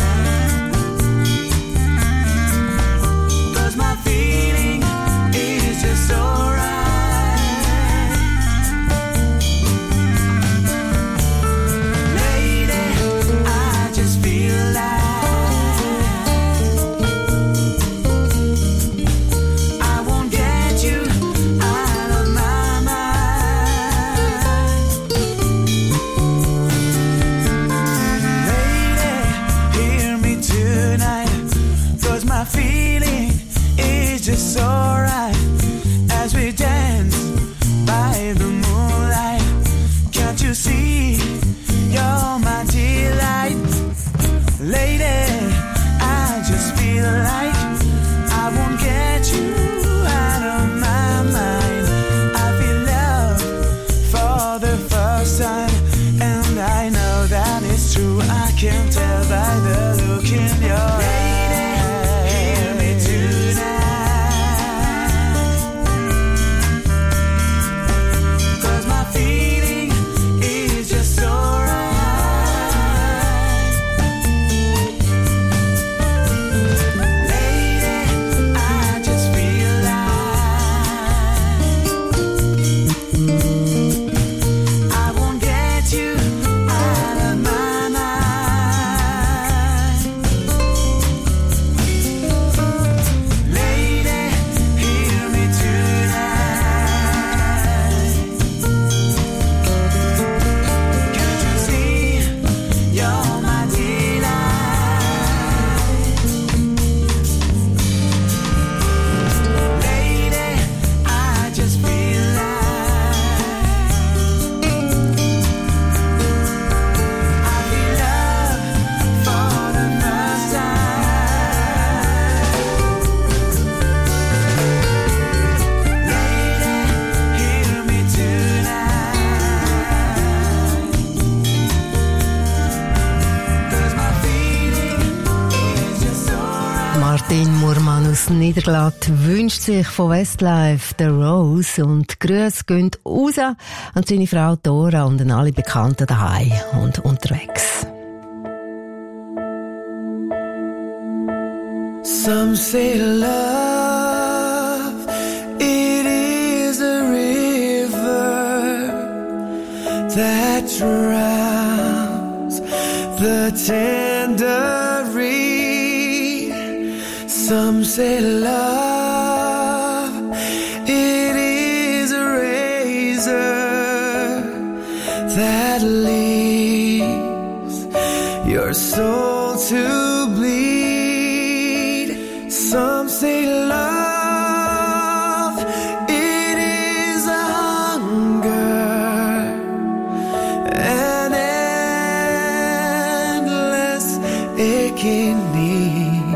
'cause my feeling is just alright. Lady, I just feel like I won't get you out of my mind. Lady, hear me tonight, 'cause my feeling is just alright as we dance by the moonlight. Can't you see you're my delight, lady? I just feel like I won't get you out of my mind. I feel love for the first time, and I know that it's true. I can tell by the look in your eyes. Hear me tonight, 'cause my feeling is just alright. Lady, I just feel like I won't get you out of my mind. Lady, hear me tonight. Can't you see you're my delight? Lady, I just feel like I feel love for the first time. Lady, hear me tonight, 'cause my feeling is just alright. Martin Murmann aus Niederglatt wünscht sich von Westlife The Rose, und Grüße gehen raus an seine Frau Dora und an alle Bekannten daheim und unterwegs. Some say love, it is a river that drowns the tender reed. Some say love, it is a razor that leaves your soul to bleed. Some say love, it is a hunger, an endless aching need.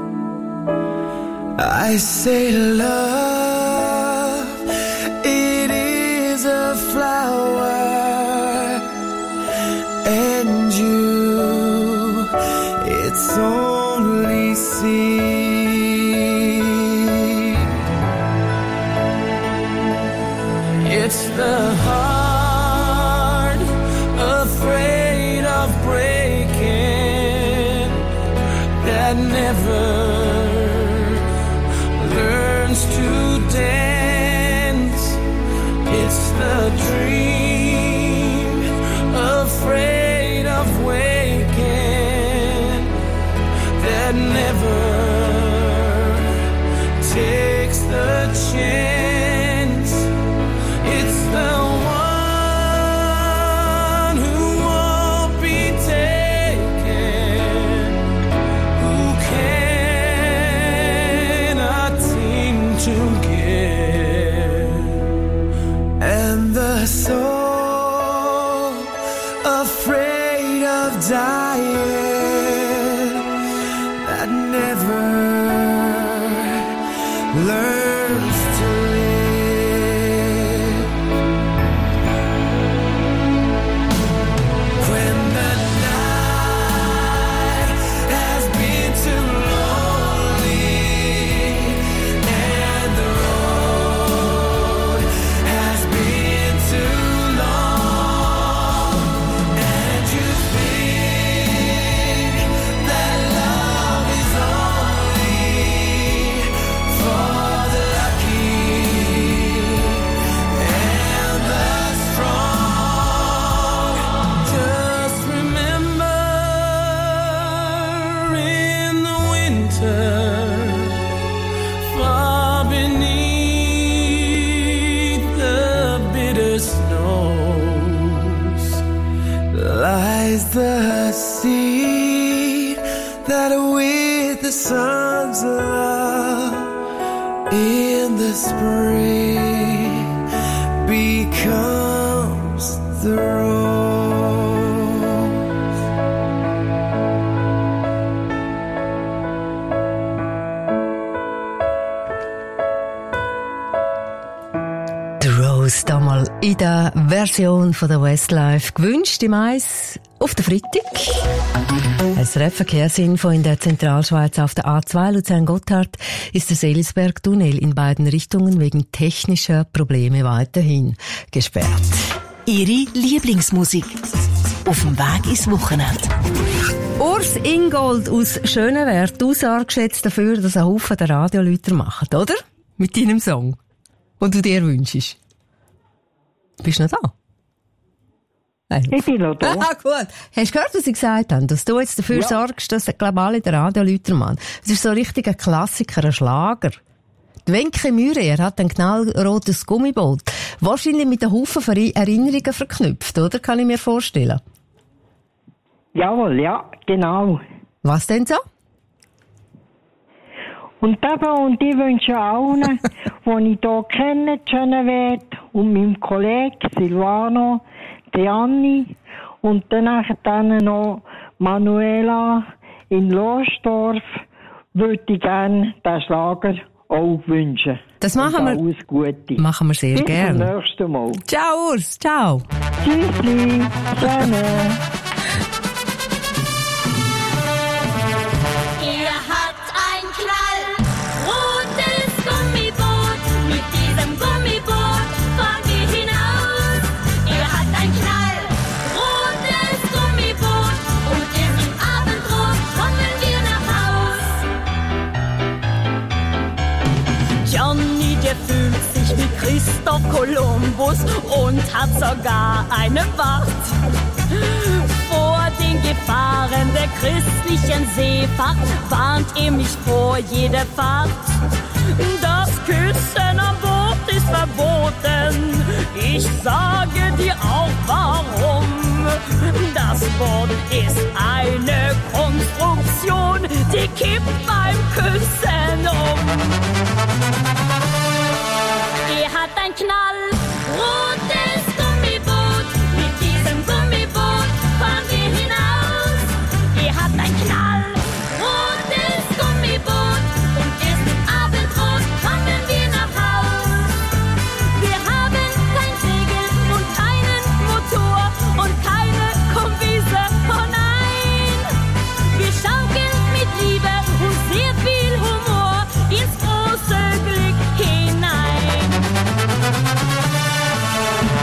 I say love, it is a flower, and you, it's only seed. the heart afraid of breaking that never learns to dance. It's the dream afraid of waking that never takes the chance. It's the one who won't be taken, who cannot seem to give. And the soul afraid of dying that never learns to live. When the night has been too lonely and the road has been too long, and you think that love is only for the lucky and the strong. Just remember, in the winter, far beneath the bitter snows, lies the seed that with the sun's love in the spring becomes the rose. The Rose, damals in der Version von der Westlife. Gewünscht im Eis auf der Freitag. Ein Verkehrsinfo in der Zentralschweiz auf der A zwei Luzern-Gotthard ist der Seelisberg-Tunnel in beiden Richtungen wegen technischer Probleme weiterhin gesperrt. Ihre Lieblingsmusik auf dem Weg ins Wochenende. Urs Ingold aus Schönewert, du sorgst jetzt dafür, dass ein Haufen der Radioleute machen, oder? Mit deinem Song, den du dir wünschst. Bist du noch da? Nein. Ich bin noch da. Ah, gut. Hast du gehört, was ich gesagt habe? Dass du jetzt dafür ja. sorgst, dass, glaube alle der Radioleute machen. Es ist so richtig ein Klassiker, ein Schlager. Die Wenke Mührer hat ein knallrotes Gummiboot. Wahrscheinlich mit einem Haufen Erinnerungen verknüpft, oder? Kann ich mir vorstellen. Jawohl, ja, genau. Was denn so? Und eben, und ich wünsche allen, die ich hier kenne, Schönewert, und meinem Kollegen Silvano, die Anni, und dann noch Manuela in Losdorf, würde ich gerne den Schlager auch wünschen. Das machen wir. Alles Gute. Machen wir sehr gerne. Bis zum nächsten Mal. Ciao, Urs. Ciao. Tschüssli. Gerne. Christoph Kolumbus und hat sogar eine Wacht. Vor den Gefahren der christlichen Seefahrt warnt er mich vor jeder Fahrt. Das Küssen am Boot ist verboten, ich sage dir auch warum. Das Boot ist eine Konstruktion, die kippt beim Küssen um. Er hat ein knallrotes Gummiboot, mit diesem Gummiboot fahren wir hinaus. Er hat ein knallrotes Gummiboot und erst im Abendrot kommen wir nach Haus. Wir haben kein Segel und keinen Motor und keine Kombise, oh nein. Wir schaukeln mit Liebe und sehr viel Humor ins große Glück hinein.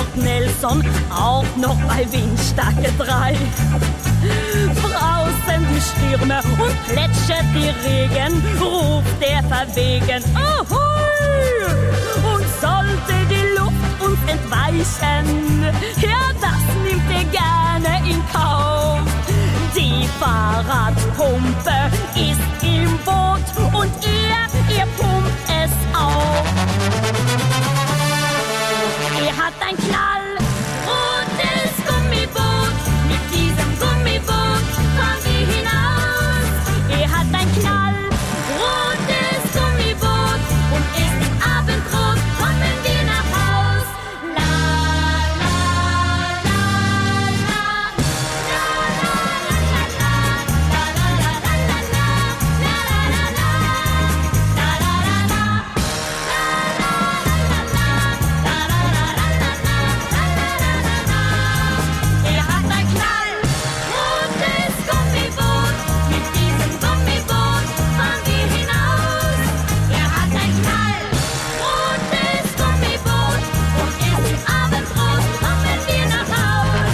Fort Nelson, auch noch bei Windstärke drei. Draußen die Stürme und plätschert die Regen, ruft der verwegen, ahoi! Und sollte die Luft uns entweichen, ja, das nimmt er gerne in Kauf. Die Fahrradpumpe ist im Boot und ihr, ihr pumpt es auf. Er hat ein knallrotes Gummiboot, mit diesem Gummiboot fahren wir hinaus. Er hat ein knallrotes Gummiboot und ist im Abendrot, kommen wir nach Haus. La, la, la, la, la, Er hat ein knallrotes Gummiboot, mit diesem Gummiboot fahren wir hinaus. Er hat ein knallrotes Gummiboot und ist im Abendrot, kommen wir nach Haus.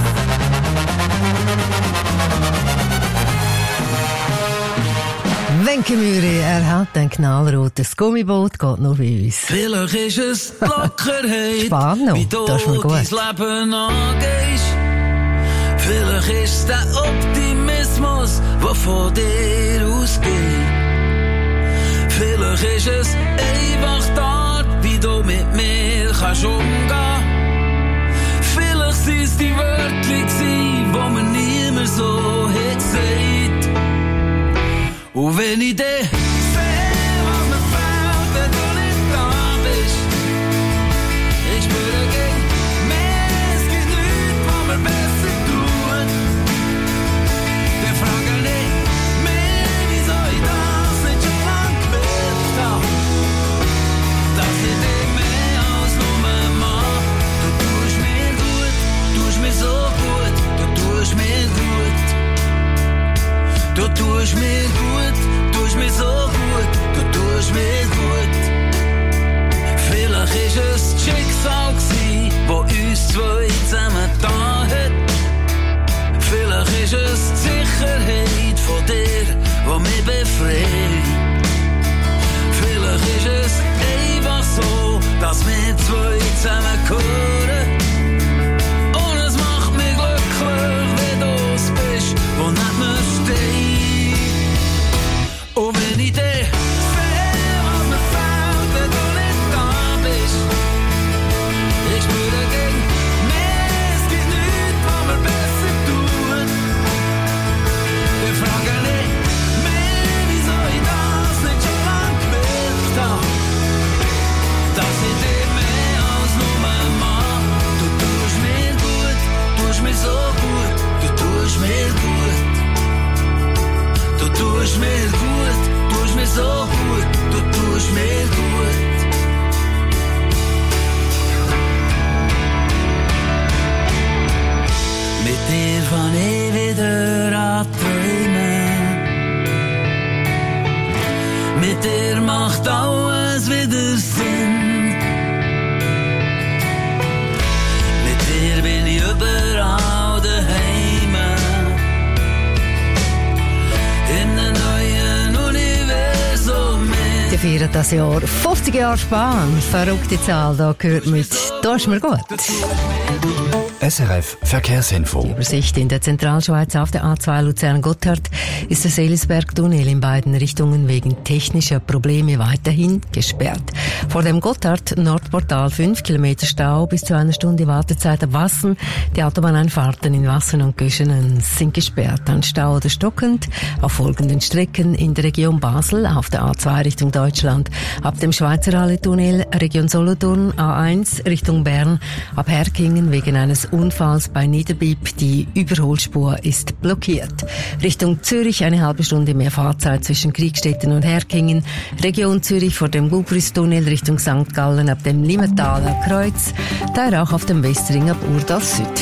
Wenke Mühre, er hat ein knallrotes Gummiboot, geht nur bei uns. Vielleicht ist es die Lockerheit, Spannend, wie du das ist mir gut. dein Leben angehst. Vielleicht ist es der Optimismus, der von dir ausgeht. Vielleicht ist es einfach die Art, wie du mit mir kannst umgehen. Vielleicht sind es die Wörter, die man niemand so hat gesagt. Und wenn ich dich sehe, was mir fehlt, wenn du nicht da bist, ich spüre gegen mehr, es gibt nichts, was mir besser tut. Dann frage ich mich, wieso ich das nicht schon lang gewusst hab, dass ich dich mehr als nur mag. Du tust mir gut, tust mir so gut, du tust mir gut. Du tust mir gut, tust mir so gut, du tust mir gut. Vielleicht ist es das Schicksal gsi, wo uns zwei zusammengetan hat. Vielleicht ist es die Sicherheit von dir, die mich befreit. Vielleicht ist es einfach so, dass wir zwei zusammengehören. Und es macht mich glücklich, wenn du es bist, wo nicht mehr steht. Und wenn ich dich sehe, was mir fehlt, wenn du nicht da bist, ich spüre gegen mehr, es gibt nichts, was mir besser tut. Dann frage ich mich, wieso ich das nicht schon lang gewusst hab, dass ich dich mehr als nur mag. Du tust mir gut, tust mir so gut, du tust mir gut. Du tust mir gut, tust mir so gut, du tust mir gut. Mit dir fang ich wieder an träumen. Mit dir macht alles wieder Sinn. Mit dir bin ich überall daheim. In einem neuen Universum mit. Die feiern das Jahr fünfzig Jahre Span. Verrückte Zahl, da gehört mit «Da ist mir gut». S R F Verkehrsinfo. Die Übersicht in der Zentralschweiz auf der A zwei Luzern-Gotthard ist der Seelisberg-Tunnel in beiden Richtungen wegen technischer Probleme weiterhin gesperrt. Vor dem Gotthard-Nordportal fünf Kilometer Stau bis zu einer Stunde Wartezeit ab Wassen. Die Autobahneinfahrten in Wassen und Göschenen sind gesperrt. Ein Stau oder stockend auf folgenden Strecken in der Region Basel auf der A zwei Richtung Deutschland. Ab dem Schweizer Halle-Tunnel Region Solothurn A eins Richtung Bern ab Herkingen wegen eines Unfalls bei Niederbipp. Die Überholspur ist blockiert. Richtung Zürich eine halbe Stunde mehr Fahrzeit zwischen Kriegstetten und Herkingen. Region Zürich vor dem Gubristunnel Richtung Sankt Gallen ab dem Limmertaler Kreuz. Da auch auf dem Westring ab Urdorf Süd.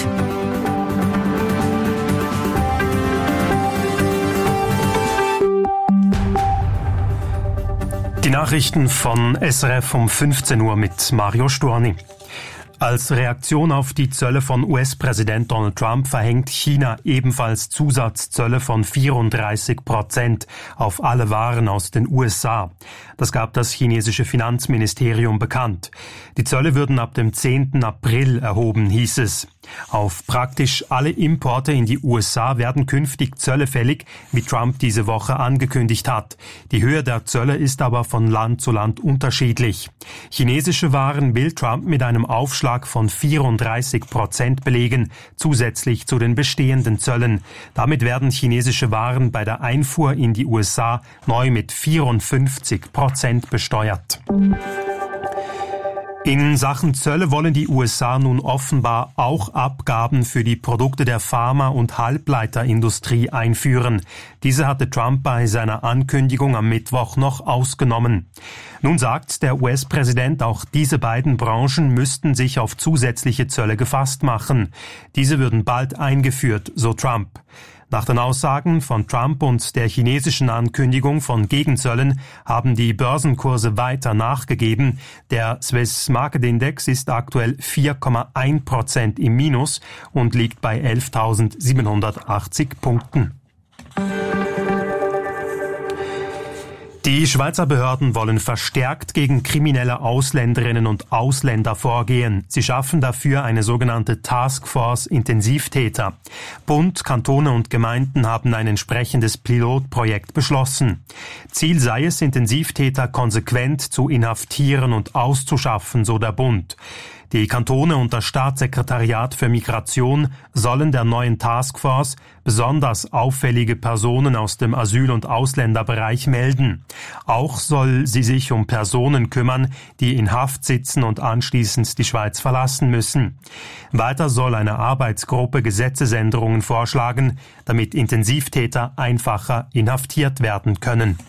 Die Nachrichten von S R F um fünfzehn Uhr mit Mario Storni. Als Reaktion auf die Zölle von U S-Präsident Donald Trump verhängt China ebenfalls Zusatzzölle von vierunddreißig Prozent auf alle Waren aus den U S A. Das gab das chinesische Finanzministerium bekannt. Die Zölle würden ab dem zehnten April erhoben, hieß es. Auf praktisch alle Importe in die U S A werden künftig Zölle fällig, wie Trump diese Woche angekündigt hat. Die Höhe der Zölle ist aber von Land zu Land unterschiedlich. Chinesische Waren will Trump mit einem Aufschlag von vierunddreißig Prozent belegen, zusätzlich zu den bestehenden Zöllen. Damit werden chinesische Waren bei der Einfuhr in die U S A neu mit vierundfünfzig Prozent besteuert. In Sachen Zölle wollen die U S A nun offenbar auch Abgaben für die Produkte der Pharma- und Halbleiterindustrie einführen. Diese hatte Trump bei seiner Ankündigung am Mittwoch noch ausgenommen. Nun sagt der U S-Präsident, auch diese beiden Branchen müssten sich auf zusätzliche Zölle gefasst machen. Diese würden bald eingeführt, so Trump. Nach den Aussagen von Trump und der chinesischen Ankündigung von Gegenzöllen haben die Börsenkurse weiter nachgegeben. Der Swiss Market Index ist aktuell vier Komma eins Prozent im Minus und liegt bei elftausendsiebenhundertachtzig Punkten. Die Schweizer Behörden wollen verstärkt gegen kriminelle Ausländerinnen und Ausländer vorgehen. Sie schaffen dafür eine sogenannte Taskforce Intensivtäter. Bund, Kantone und Gemeinden haben ein entsprechendes Pilotprojekt beschlossen. Ziel sei es, Intensivtäter konsequent zu inhaftieren und auszuschaffen, so der Bund. Die Kantone und das Staatssekretariat für Migration sollen der neuen Taskforce besonders auffällige Personen aus dem Asyl- und Ausländerbereich melden. Auch soll sie sich um Personen kümmern, die in Haft sitzen und anschließend die Schweiz verlassen müssen. Weiter soll eine Arbeitsgruppe Gesetzesänderungen vorschlagen, damit Intensivtäter einfacher inhaftiert werden können.